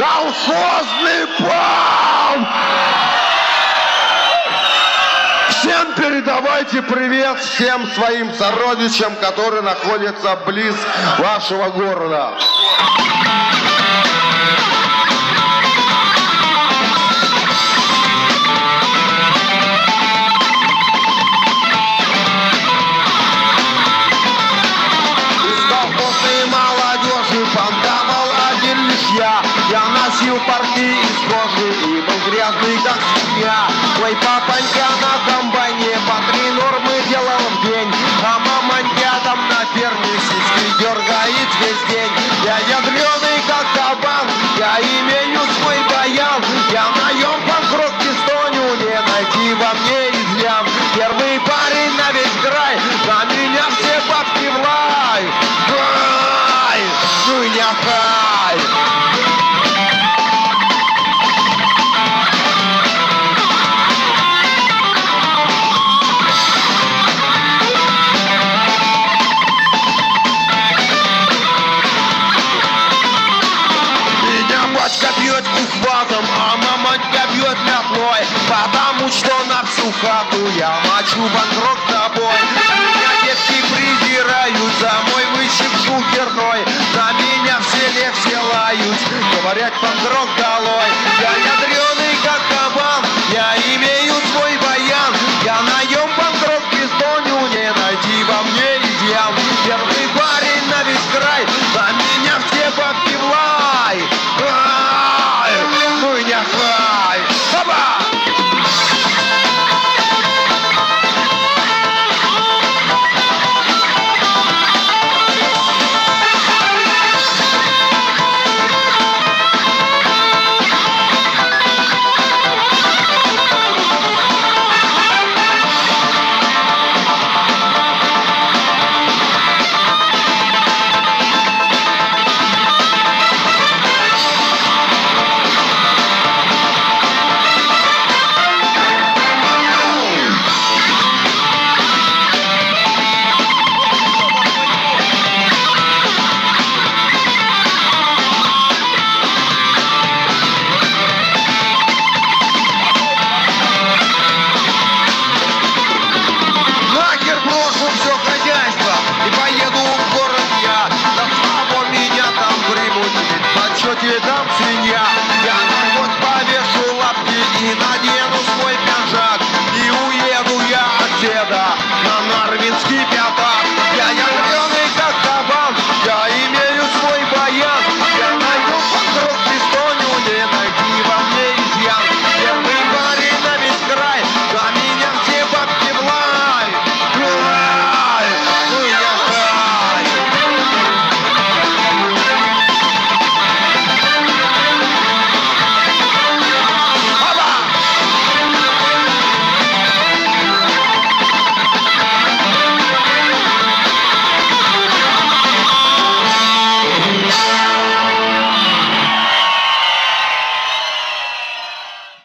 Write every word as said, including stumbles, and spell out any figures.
Колхозный план! Всем передавайте привет всем своим сородичам, которые находятся близ вашего города. Я носил порты из кожи и был грязный, как свинья. Мой папанька на комбайне по три нормы делал в день, а мамонька там на ферме сиськи дергает весь день. Я ядреный, как кабан, я имею свой баян. Я наем панк-рок пистоню, не найти во мне изъян. Первый парень на весь край, на меня все бабки в лай. Хай, ну я хай. Батька бьет ухватом, а мамонька бьет метлой, потому что на всю хату я мочу банкрот тобой. Меня детки придирают за мой выщип шухерной, на меня в селе все лают, говорят банкрот долой. Я ядреный, как кабан, я имею свой баян. Я наем банкрот пистоню, не найти во мне изъян. Первый парень на весь край, на меня все бабки в лай. Ну и не хай! Опа! Что тебе там, свинья? Я